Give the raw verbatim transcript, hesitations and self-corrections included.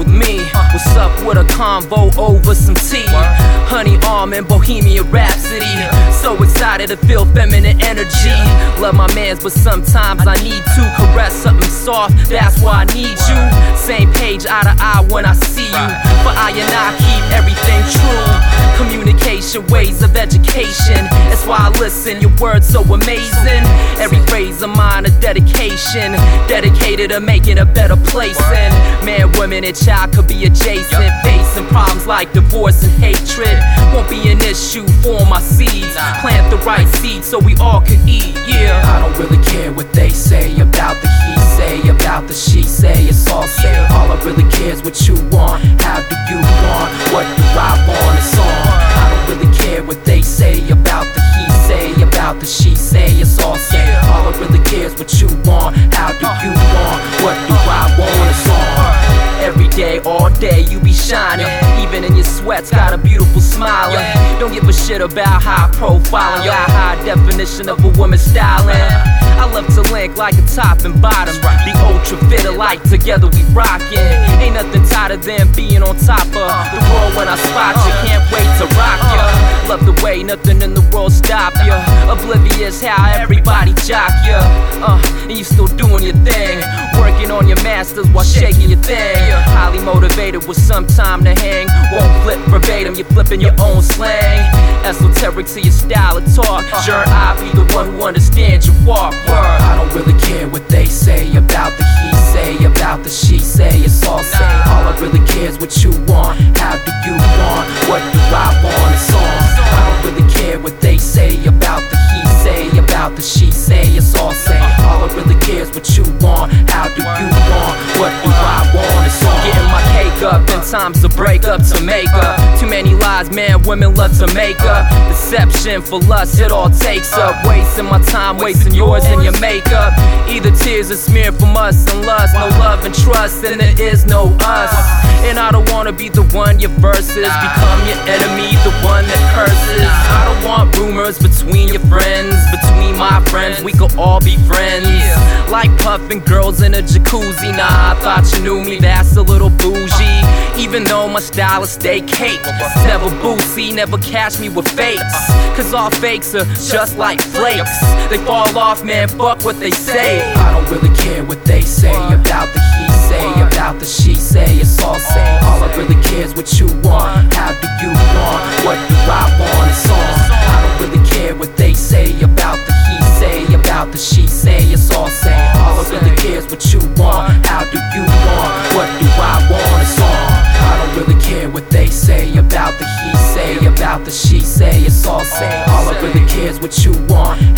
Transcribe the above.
with me. What's up with a convo over some tea? Honey almond, Bohemian Rhapsody. So excited to feel feminine energy. Love my mans, but sometimes I need to caress something soft, that's why I need you. Same page, eye to eye when I see you. For I and I keep everything true. Communication, ways of education. That's why I listen, your words so amazing. Every phrase of mine a dedication, dedicated to making a better place. And man, women, and child could be adjacent. Facing problems like divorce and hatred won't be an issue for my seeds. Plant the right seeds so we all can eat, yeah. I don't really care what they say about the he say, about the she say, it's all say. All I really care is what you want, how do you want, what do I want, it's on. I don't really care what they say about the he say, about the she say, it's all say. All I really care is what you want, how do you want, what do I want, it's on. Every day, all day, you be shining. Even in your sweats, got a beautiful smile. Don't give a shit about high profiling. Your high definition of a woman styling. I love to link like a top and bottom. The ultra fit alike, together we rockin'. Ain't nothing tighter than being on top of the world when I spot you. Can't wait to rock ya. Love the way nothing in the world stop ya. Oblivious how everybody jock ya. Uh, and you still doing your thing. Working on your masters while shaking your thing. Highly motivated with some time to hang. Won't flip verbatim, you're flipping your own slang. Esoteric to your style of talk. Sure, I'll be the one who understands your walk. Word. I don't really care what they say about the he say, about the she say, it's all say. All I really care is what you want, how do you want, what do I want, it's on. I don't really care what they say about the he say, about the she say, it's all say. All I really care is what you want, how do you want, what do I want, it's on. Getting my cake up, then times to break up to make up. Too many lies, man, women love to make up. Deception for lust, it all takes up. Wasting my time, wasting yours and your makeup. Either tears are smeared from us and lust. No love and trust, and there is no us. And I don't wanna be the one your verses become your enemy, the one that curses. I don't want rumors between your friends, between my friends, we could all be friends. Like puffin' girls in a jacuzzi. Nah, I thought you knew me, that's a little bougie. Even though my style is stay cake, it's never boozy, never catch me with fakes. Cause all fakes are just like flakes. They fall off, man, fuck what they say. I don't really care what they say about the he say, about the she say, it's all say. All I really care is what you want, how do you want, what do I want, it's on. I don't really care what they say about the he say, about the she say, it's all say. All I really care is what you want, how do you want, what do I want, it's on. I don't really care what they say about the he say, about the she say, it's all say. All I really care is what you want,